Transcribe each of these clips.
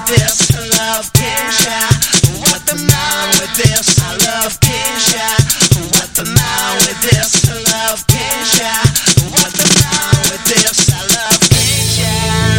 with this? I love Keisha. What the matter with this? I love Keisha. What the matter with this? I love Keisha. What the matter with this? I love Keisha.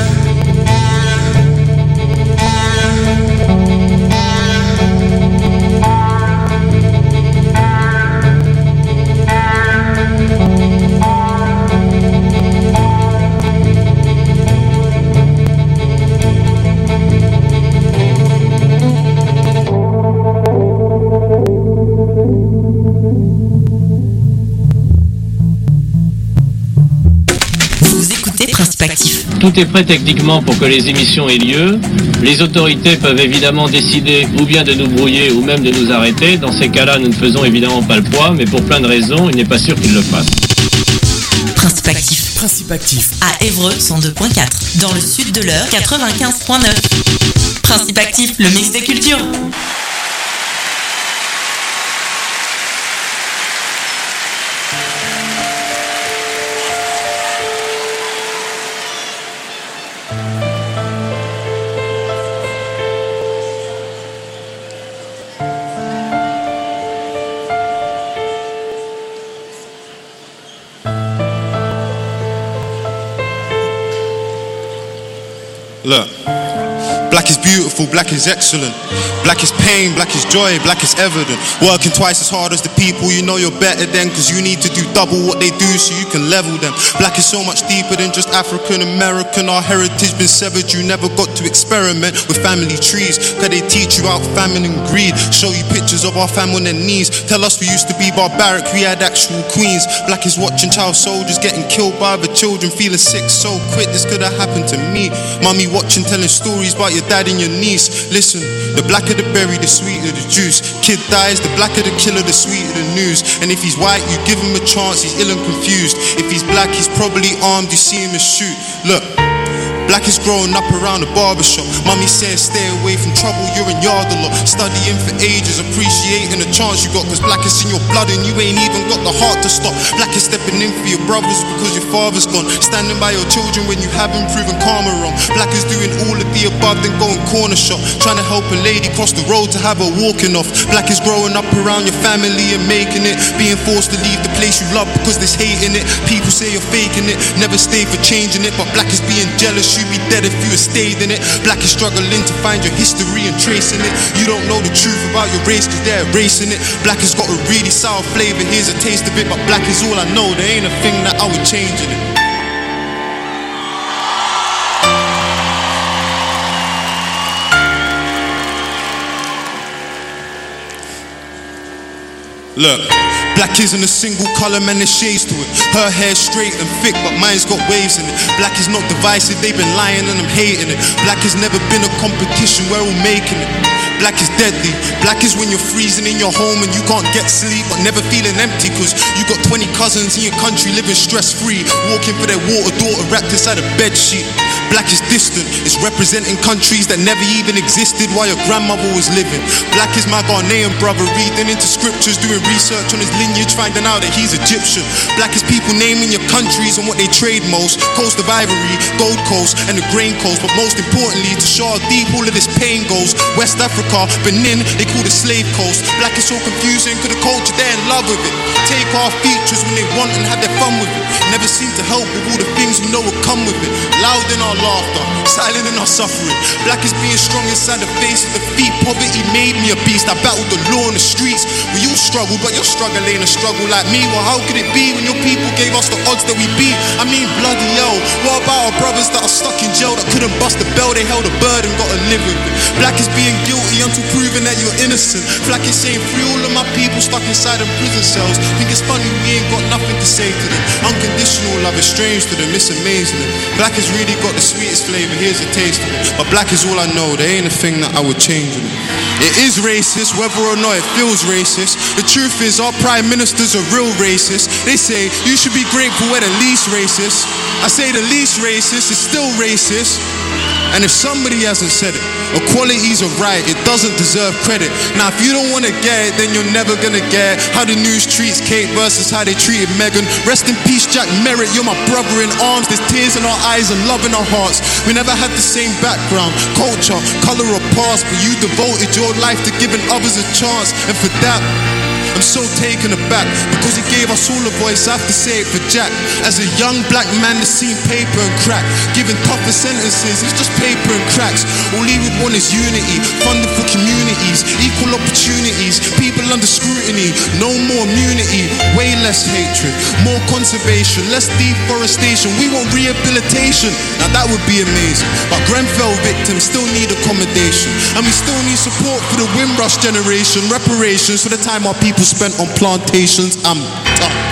Tout est prêt techniquement pour que les émissions aient lieu. Les autorités peuvent évidemment décider ou bien de nous brouiller ou même de nous arrêter. Dans ces cas-là, nous ne faisons évidemment pas le poids, mais pour plein de raisons, il n'est pas sûr qu'ils le fassent. Principe actif. Principe actif. À Évreux, 102.4. Dans le sud de l'Eure, 95.9. Principe actif, le mix des cultures. Look, black is beautiful, black is excellent. Black is pain, black is joy, black is evident. Working twice as hard as the people you know you're better than, cause you need to do double what they do so you can level them. Black is so much deeper than just African American. Our heritage been severed, you never got to experiment with family trees. Cause they teach you out famine and greed. Show you pictures of our fam on their knees. Tell us we used to be barbaric, we had actual queens. Black is watching child soldiers getting killed by other children, feeling sick, so quit, this could have happened to me. Mommy watching, telling stories about your dad and your niece. Listen, the blacker the berry, the sweeter the juice. Kid dies, the blacker the killer, the sweeter the news. And if he's white, you give him a chance, he's ill and confused. If he's black, he's probably armed, you see him and shoot. Look, black is growing up around the barbershop. Mommy says stay away from trouble, you're in yard a lot. Studying for ages, appreciating the chance you got. Cause black is in your blood and you ain't even got the heart to stop. Black is stepping in for your brothers because your father's gone. Standing by your children when you haven't proven karma wrong. Black is doing all of the above, then going corner shop. Trying to help a lady cross the road to have her walking off. Black is growing up around your family and making it. Being forced to leave the place you love because there's hate in it. People say you're faking it, never stay for changing it. But black is being jealous, you'd be dead if you had stayed in it. Black is struggling to find your history and tracing it. You don't know the truth about your race cause they're erasing it. Black has got a really sour flavor, here's a taste of it. But black is all I know, there ain't a thing that I would change in it. Look, black isn't a single colour, man, there's shades to it. Her hair's straight and thick, but mine's got waves in it. Black is not divisive, they've been lying and I'm hating it. Black has never been a competition, we're all making it. Black is deadly. Black is when you're freezing in your home and you can't get sleep, but never feeling empty cause you got 20 cousins in your country living stress-free, walking for their water daughter wrapped inside a bed sheet. Black is distant, it's representing countries that never even existed while your grandmother was living. Black is my Ghanaian brother reading into scriptures, doing research on his lineage, finding out that he's Egyptian. Black is people naming your countries and what they trade most. Coast of Ivory, Gold Coast and the Grain Coast. But most importantly, to show how deep all of this pain goes, West Africa, Benin, they call the slave coast. Black is so confusing, cause the culture, they're in love with it. Take our features when they want and have their fun with it. Never seem to help with all the things we know will come with it. Loud in our laughter, silent in our suffering. Black is being strong inside the face of defeat. Poverty made me a beast, I battled the law in the streets. We all struggle, but your struggle ain't a struggle like me. Well, how could it be when your people gave us the odds that we beat? I mean, bloody hell, what about our brothers that are stuck in jail that couldn't bust the bell? They held a burden, gotta live with it. Black is being guilty until proven that you're innocent. Black is saying free all of my people stuck inside them prison cells. Think it's funny we ain't got nothing to say to them. Unconditional love is strange to them, it's amazing. Black has really got the sweetest flavour, here's a taste of it. But black is all I know, there ain't a thing that I would change in it. It is racist, whether or not it feels racist. The truth is our prime ministers are real racist. They say you should be grateful we're the least racist. I say the least racist is still racist. And if somebody hasn't said it, equality's a right, it doesn't deserve credit. Now if you don't wanna get it, then you're never gonna get it. How the news treats Kate versus how they treated Meghan. Rest in peace Jack Merritt, you're my brother in arms. There's tears in our eyes and love in our hearts. We never had the same background, culture, colour or past, but you devoted your life to giving others a chance. And for that, I'm so taken aback, because he gave us all a voice. I have to say it for Jack. As a young black man that's seen paper and crack, giving tougher sentences, it's just paper and cracks. All he would want is unity, funding for communities, equal opportunities, people under scrutiny. No more immunity, way less hatred, more conservation, less deforestation. We want rehabilitation, now that would be amazing. But Grenfell victims still need accommodation, and we still need support for the Windrush generation, reparations for the time our people spent on plantations. I'm done.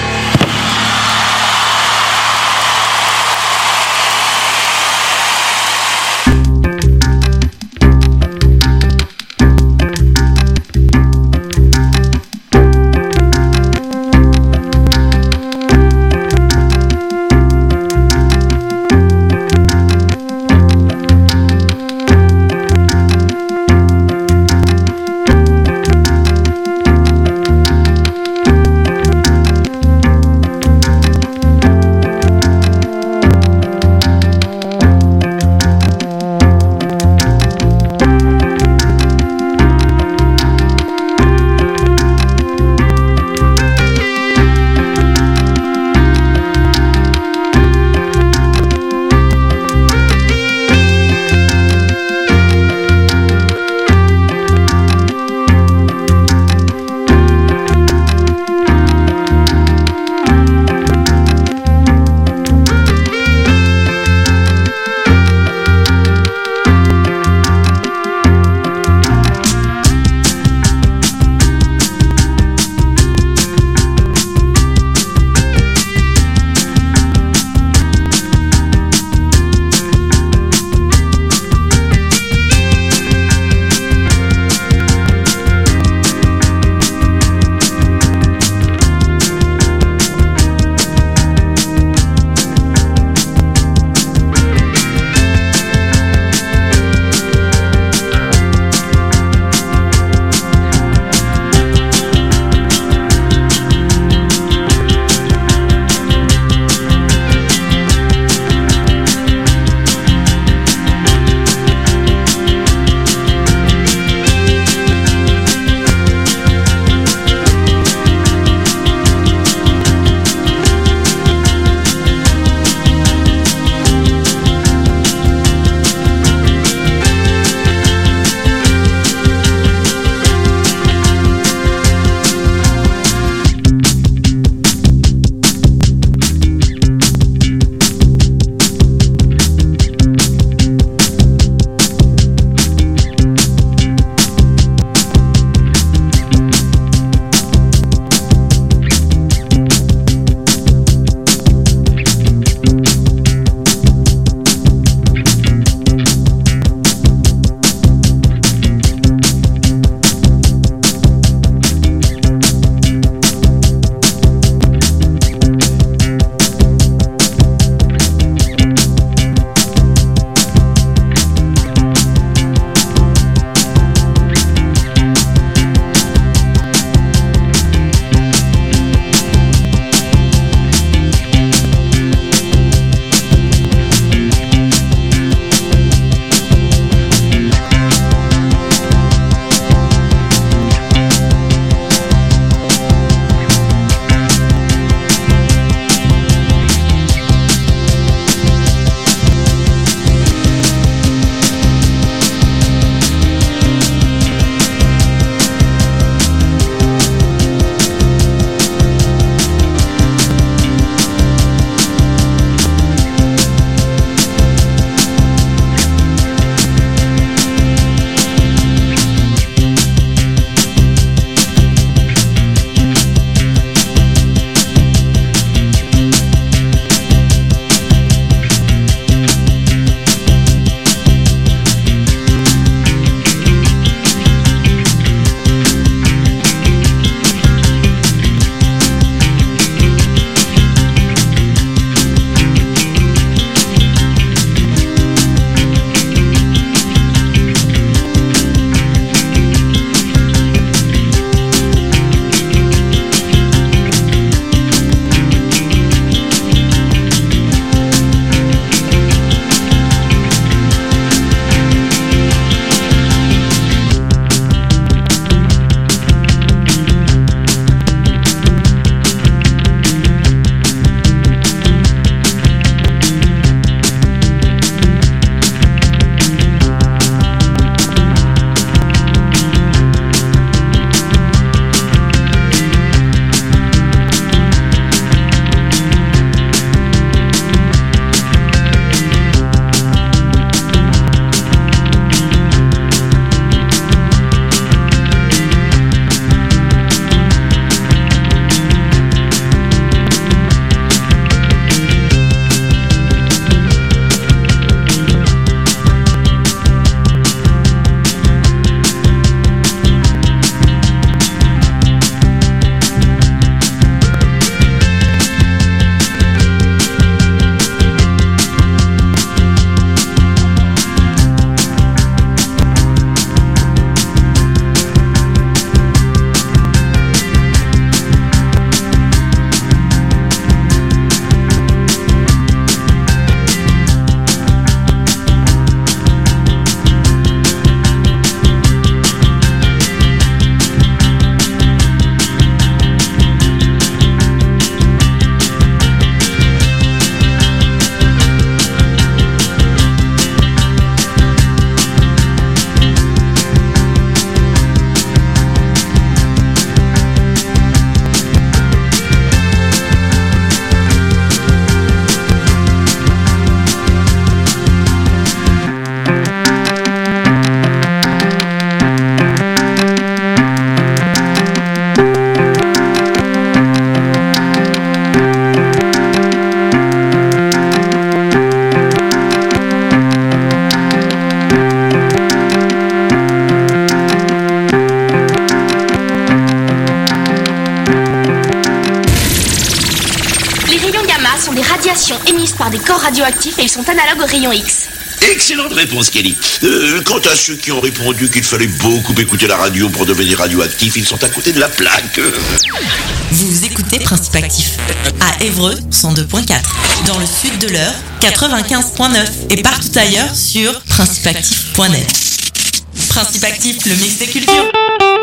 émises par des corps radioactifs et ils sont analogues aux rayons X. Excellente réponse, Kelly. Quant à ceux qui ont répondu qu'il fallait beaucoup écouter la radio pour devenir radioactif, ils sont à côté de la plaque. Vous écoutez Principe Actif à Évreux 102.4, dans le sud de l'Eure 95.9 et partout ailleurs sur principeactif.net. Principe Actif, le mix des cultures.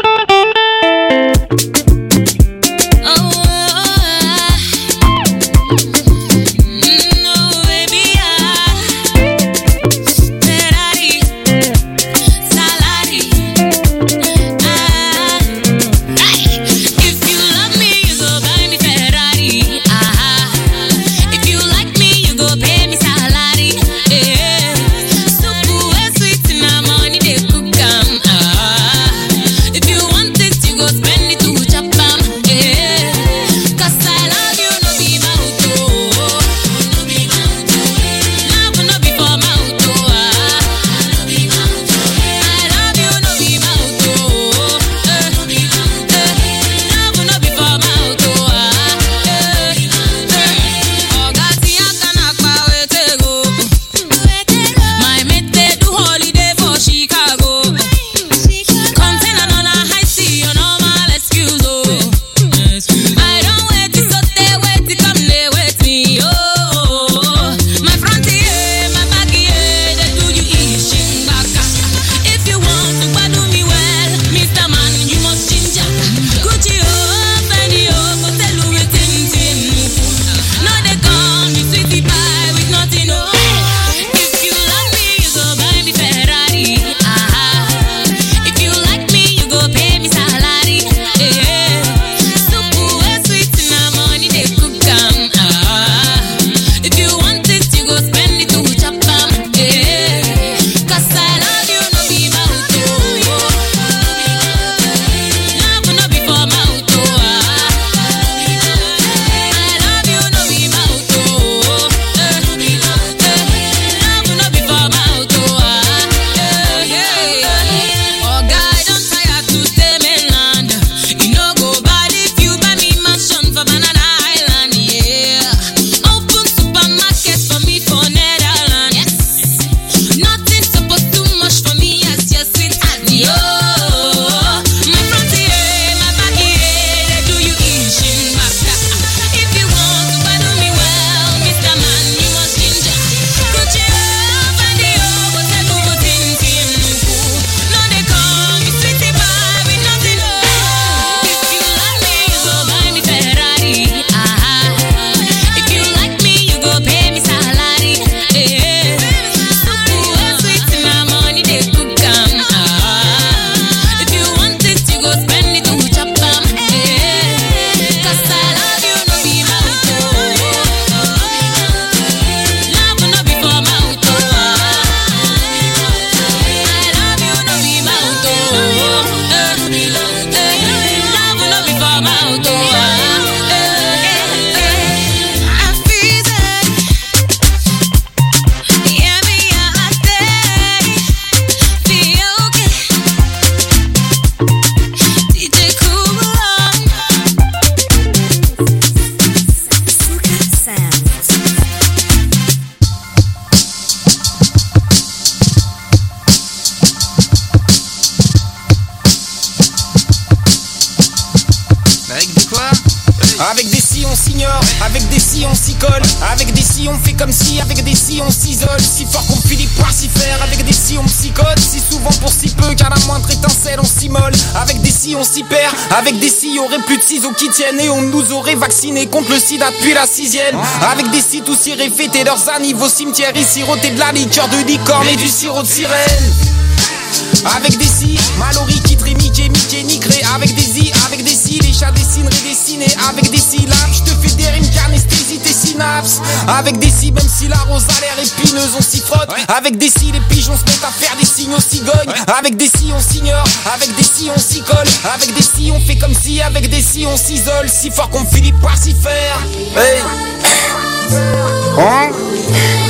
Avec des si on s'ignore, avec des si on s'y colle, avec des si on fait comme si, avec des si on s'isole, si fort qu'on finit par s'y faire, avec des si on psychote, si souvent pour si peu qu'à la moindre étincelle on s'immole, avec des si on s'y perd, avec des si y'aurait plus de ciseaux qui tiennent et on nous aurait vaccinés contre le sida depuis la 6ème, avec des si tous irait fêter leurs annives au cimetière et siroter de la liqueur de licorne et du sirop de sirène. Avec des si, Mallory qui trémique et Mickey nickeré. Avec des i, avec des si, les chats dessineraient dessinés. Avec des syllabes, je te fais des rimes qu'anesthésie tes synapses. Avec des si, même si la rose a l'air épineuse, on s'y frotte. Avec des si, les pigeons se mettent à faire des signes aux cigognes. Avec des si, on s'ignore, avec des si, on s'y colle. Avec des si, on fait comme si, avec des si, on s'isole. Si fort qu'on finit par s'y faire. Hey. Hein?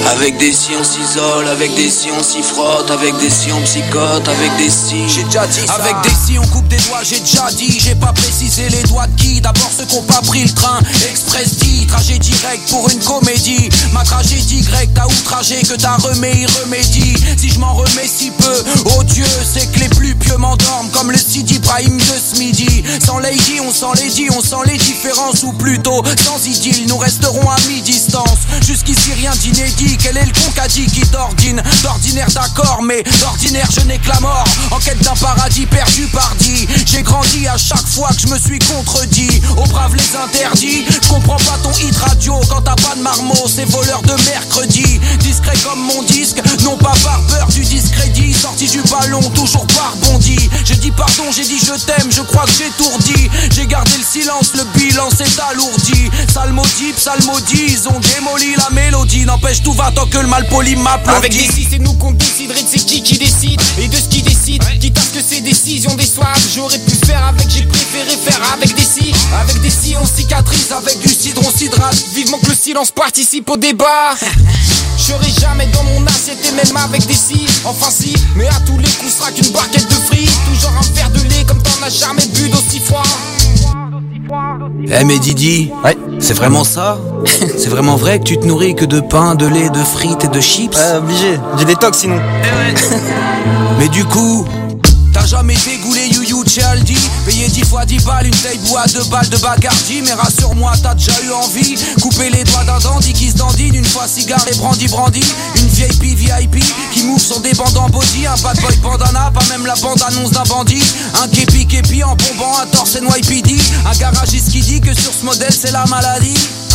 Avec des si on s'isole, avec des si on s'y frotte, avec des si on psychote, avec des si. J'ai déjà dit ça. Avec des si on coupe des doigts, j'ai déjà dit. J'ai pas précisé les doigts de qui. D'abord ceux qui ont pas pris le train. Express dit, trajet direct pour une comédie. Ma tragédie grecque t'a outragé, que t'as remis, remédie. Si je m'en remets si peu, oh Dieu, c'est que les plus pieux m'endorment comme le Sidi Ibrahim de ce midi. Sans lady, on sent les dit, on sent les différences. Ou plutôt, sans idylle, nous resterons à mi-distance. Jusqu'ici rien d'inédit. Quel est le con qu'a dit qui d'ordine? D'ordinaire d'accord, mais d'ordinaire je n'ai que la mort. En quête d'un paradis perdu par dit. J'ai grandi à chaque fois que je me suis contredit. Aux braves les interdits. Je comprends pas ton hit radio quand t'as pas de marmot. C'est voleur de mercredi. Discret comme mon disque, non pas par peur du discrédit. Sorti du ballon, toujours pas rebondi. J'ai dit pardon, j'ai dit je t'aime, je crois que j'ai tout dit. J'ai gardé le silence, le bilan s'est alourdi. Salmodie, psalmodie, ils ont démoli la mélodie. N'empêche tout va tant que le mal poli m'applaudit. Avec des si, c'est nous qu'on déciderait de c'est qui décide. Et de ce qui décide, quitte à ce que ces décisions déçoivent. J'aurais pu faire avec, j'ai préféré faire avec des si. Avec des si on cicatrise, avec du cidre on s'hydrate. Vivement que le silence participe au débat. Je serai jamais dans mon assiette et même avec des si. Enfin si, mais à tous les coups sera qu'une barquette de frites. Toujours un verre de lait comme t'en as jamais bu d'aussi froid. Eh mais Didi, ouais, c'est vraiment ça? C'est vraiment vrai que tu te nourris que de pain, de lait, de frites et de chips? Obligé, j'ai des tocs sinon. Mais du coup, t'as jamais dégoulé you chez Aldi? Payé 10 fois 10 balles, une taille bois 2 balles de Bacardi. Mais rassure-moi, t'as déjà eu envie. Couper les doigts d'un dandy qui se dandine. Une fois cigare et brandy. Une vieille VIP qui move son débandant body. Un bad boy bandana, pas même la bande-annonce d'un bandit. Un képi en bombant un torse NYPD. Un garagiste qui dit que sur ce modèle c'est la maladie.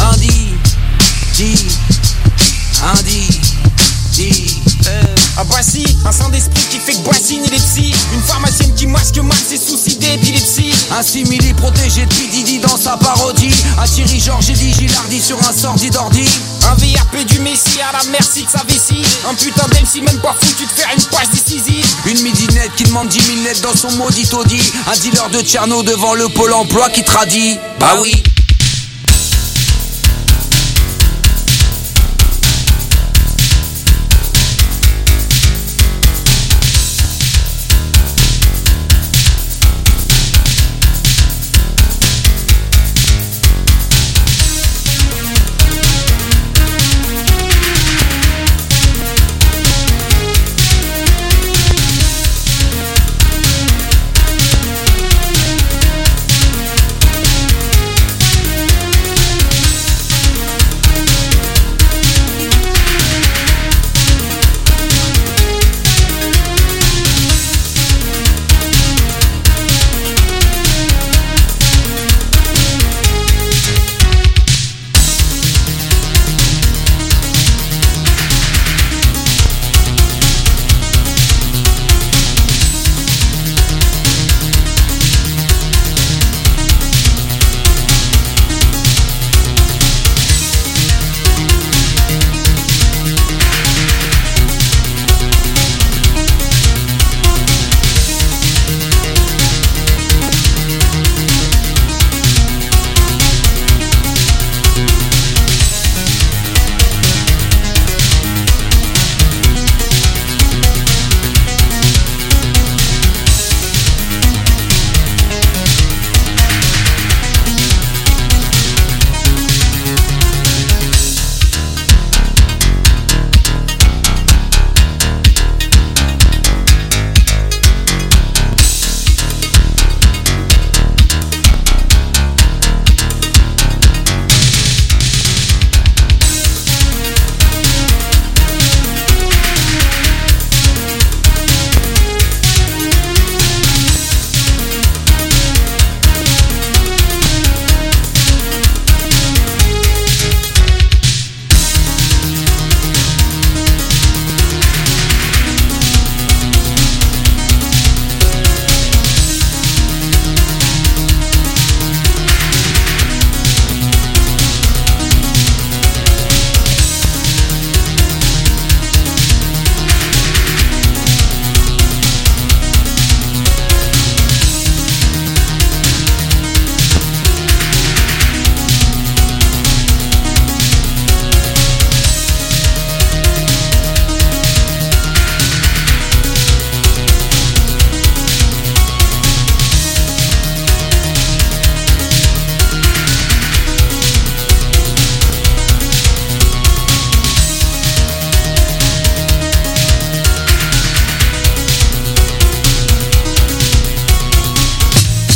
Ah Boissy, un sang d'esprit qui fait que Boissy ni les psys. Une pharmacienne qui masque mal ses soucis d'épilepsie. Un simili protégé de Didi dans sa parodie. Un Thierry Georges et dit Gilardi sur un sordide ordi. Un VRP du Messi à la merci de sa vessie. Un putain d'MC même pas foutu de faire une passe décisive. Une midinette qui demande 10 000 lettres dans son maudit Audi. Un dealer de Tcherno devant le pôle emploi qui tradit. Bah oui.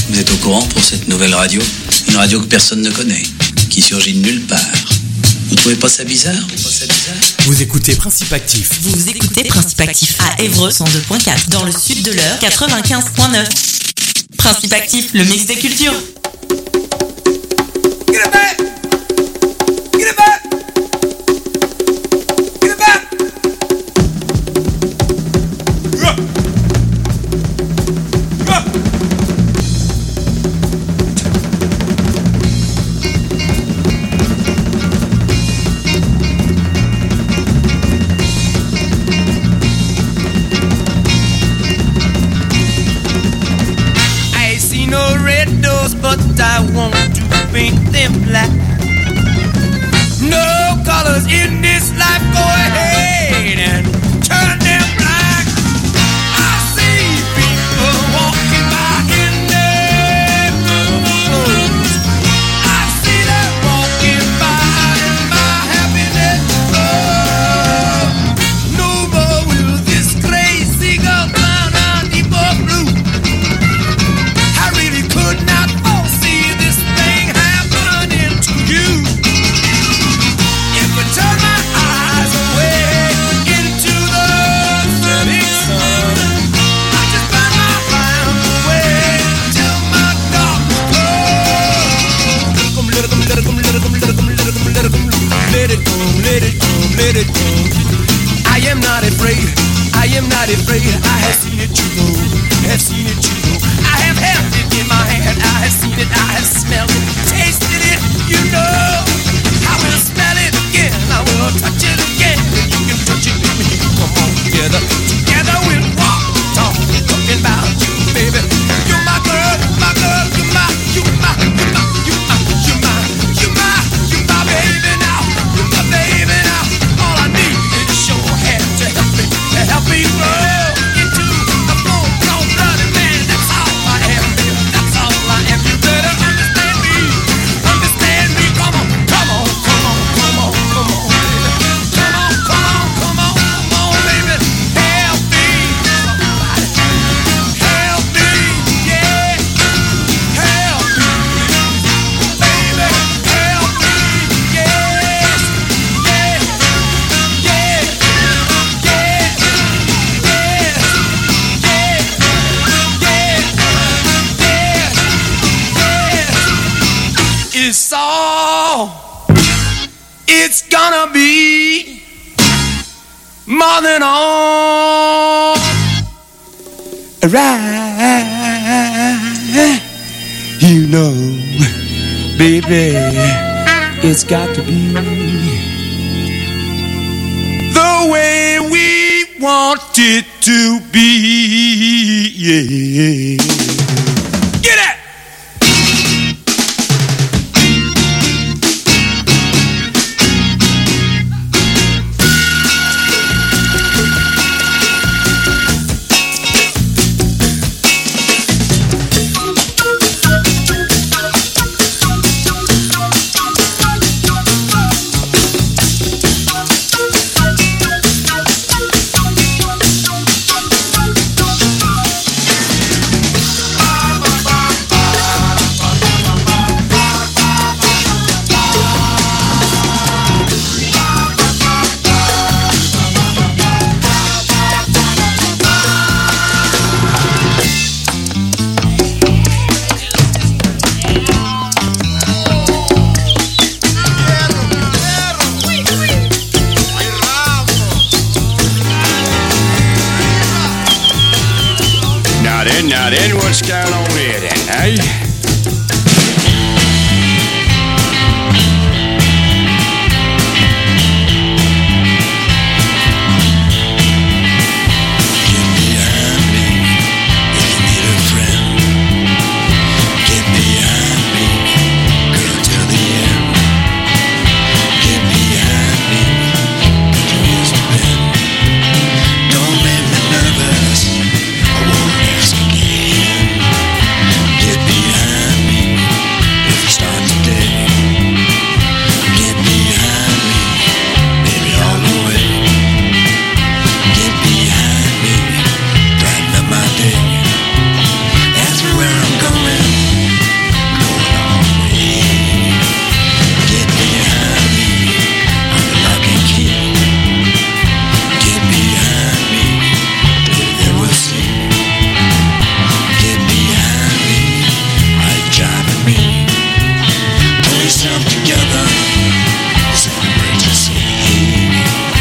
Vous êtes au courant pour cette nouvelle radio? Une radio que personne ne connaît, qui surgit de nulle part. Vous trouvez pas ça bizarre? Vous écoutez Principe Actif. Vous écoutez Principe Actif à Évreux 102.4, dans le sud de l'Eure 95.9. Principe Actif, le mix des cultures. Get it back! Get it back! Get it back! I see no red doors, but I want to paint them black. No colors in this life, go ahead and turn them black. I see people walking by in their clothes. I see them walking by in my happiness. Oh, no more will this crazy girl clown on the blue. I really could not foresee this thing happening to you. If I turn my eyes away into the setting sun, I just find my mind away till my darkness comes. Let it come, let it come, let it come, let it come, let it come, let it come, let it come, let it come, let it come. I am not afraid, I am not afraid. I have seen it, you know, have seen it, you know. I have held it in my hand, I have seen it, I have smelled it, tasted it, you know. I will smell it again, I will touch it again. You can touch it with me, come on, together. Together we'll walk, talk, talking about you, baby. You're my girl, my girl, you're my, you're my, you're my, you're my, you're my, you're my, you're my baby now, you're my baby now. All I need is your hand to help me grow into a full-grown blooded man. That's all I am, baby, that's all I am. You better understand me, come on, come on, come on, come on, come on, baby. Come on, come on, come on, come on, baby. Help me, somebody. Help me, yeah. Help me, baby. Help me, yes. Yeah, yeah, yeah, yeah, yeah. It's all it's gonna be, more than all right. You know, baby, it's got to be the way we want it to be. Yeah. Get it! Now then, what's going on here then, eh?